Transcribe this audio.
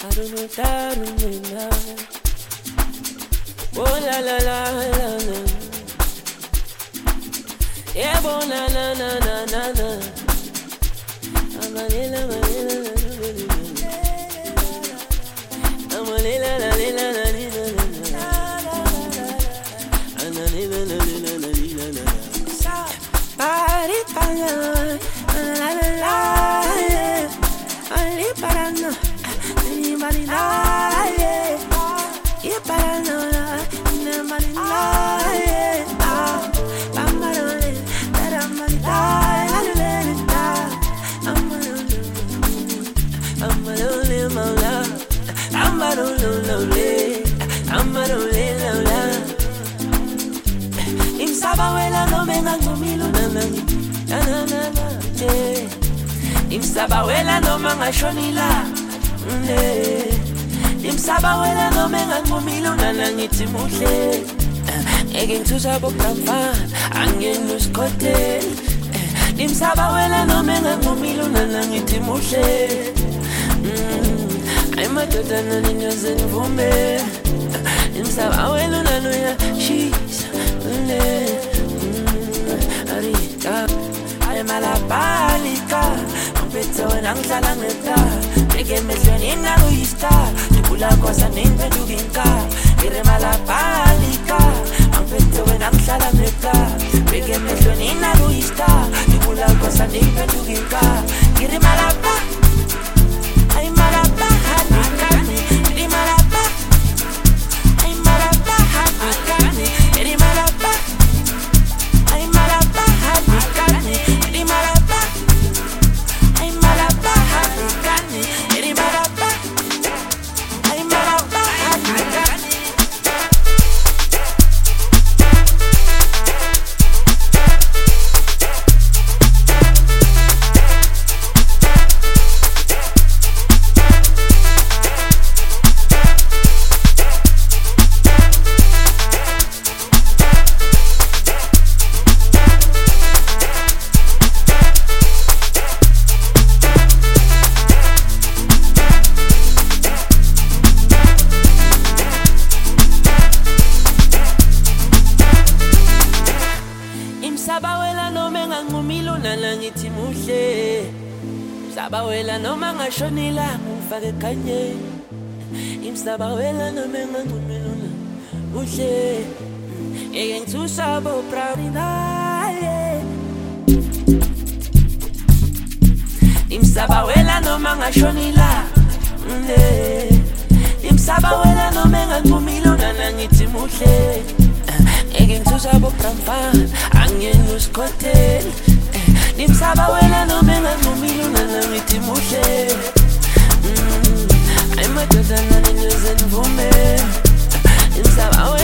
Oh la la la la la. Yeah, bo na na na na na na. Amalila malila la la. Amalila la la la la la. Analila la la la la la. Pari pala la la la. Ali parano, ni marina. Yeah, parano, ni marina. Imsabawela no menga ngumilo nanani na na na na imsabawela no manga shonila imsabawela no menga ngumilo nanani timuhle ngengithusa bokramfana angenuskote imsabawela no menga ngumilo nanani timuhle amadoda naninyoze nvume imsabawela nanoya she's Arika, I'm a la palika. I'm better when I'm Salaneta. Take a mission in a Luista. The Pula Cosa named Peduginka. I'm a la palika. I'm better when I'm Salaneta. Take a mission in a Luista. The Pula Cosa named Peduginka. I'm a la pa. I'm a la pa. I'm a la pa. I'm a la pa. Sabawela no manga shonila mufake kanye imsabawela no menga ngumiluna uhle ngengithusa bo pride imsabawela no manga shonila imsabawela no menga ngumiluna nangithi muhle ngengithusa bo pride angenuskote imsabawela no menga ngumiluna nangithi muhle amadoda naninyoze nvume imsabawela